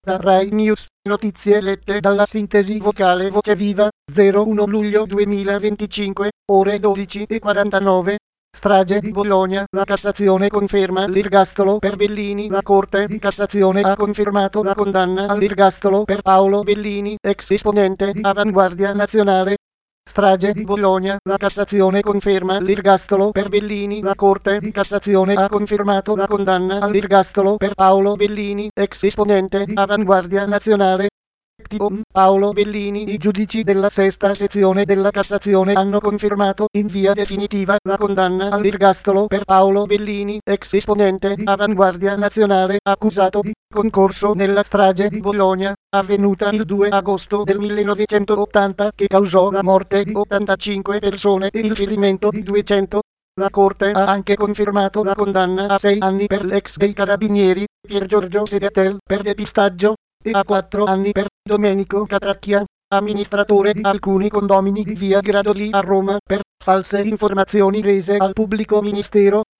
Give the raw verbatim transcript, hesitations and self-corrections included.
Da Rai News, notizie lette dalla sintesi vocale Voce Viva, zero uno luglio duemilaventicinque, ore dodici e quarantanove. Strage di Bologna, la Cassazione conferma l'ergastolo per Bellini. La Corte di Cassazione ha confermato la condanna all'ergastolo per Paolo Bellini, ex esponente di Avanguardia Nazionale. Strage di Bologna, la Cassazione conferma l'ergastolo per Bellini. La Corte di Cassazione ha confermato la condanna all'ergastolo per Paolo Bellini, ex esponente di Avanguardia Nazionale. Paolo Bellini. I giudici della sesta sezione della Cassazione hanno confermato in via definitiva la condanna all'ergastolo per Paolo Bellini, ex esponente di Avanguardia Nazionale, accusato di concorso nella strage di Bologna, avvenuta il due agosto del millenovecentottanta, che causò la morte di ottantacinque persone e il ferimento di duecento. La Corte ha anche confermato la condanna a sei anni per l'ex dei Carabinieri, Pier Giorgio Segatel, per depistaggio, e a quattro anni per Domenico Catracchia, amministratore di alcuni condomini di via Gradoli a Roma, per false informazioni rese al pubblico ministero.